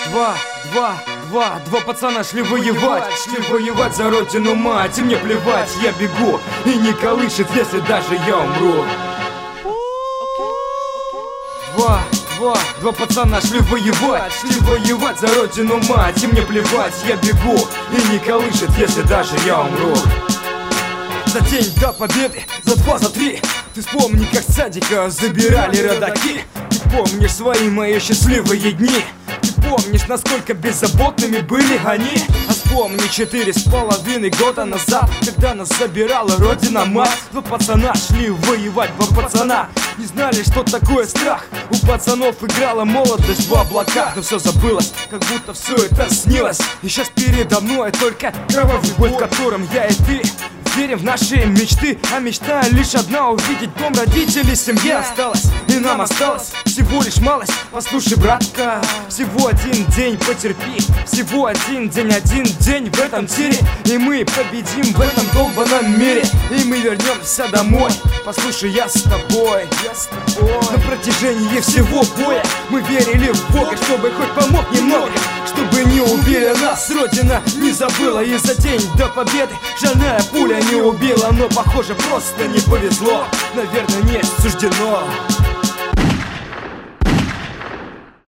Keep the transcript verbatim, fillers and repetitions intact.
Два, два, два, два пацана шли воевать, шли воевать за родину мать. И мне плевать, я бегу, и не колышет, если даже я умру. Два, два, два пацана шли воевать, шли воевать за родину мать. И мне плевать, я бегу, и не колышет, если даже я умру. За день до победы, за два, за три. Ты вспомни, как с садика забирали родаки. Ты помнишь свои мои счастливые дни. Ты помнишь, насколько беззаботными были они. А вспомни четыре с половиной года назад, когда нас забирала родина мать. Два пацана шли воевать, два пацана не знали, что такое страх. У пацанов играла молодость в облаках. Но все забылось, как будто все это снилось. И сейчас передо мной только кровавый бой, в котором я и ты верим в наши мечты, а мечта лишь одна — увидеть дом, родителей, семья. Осталось, и нам осталось всего лишь малость. Послушай, братка, всего один день потерпи. Всего один день, один день в этом тире. И мы победим в этом долбаном мире. И мы вернемся домой. Послушай, я с тобой, я с тобой. На протяжении всего боя мы верили в Бога, чтобы хоть помог немного, чтобы не убили нас, Родина не забыла. И за день до победы шальная пуля не убила. Но, похоже, просто не повезло. Наверное, не суждено.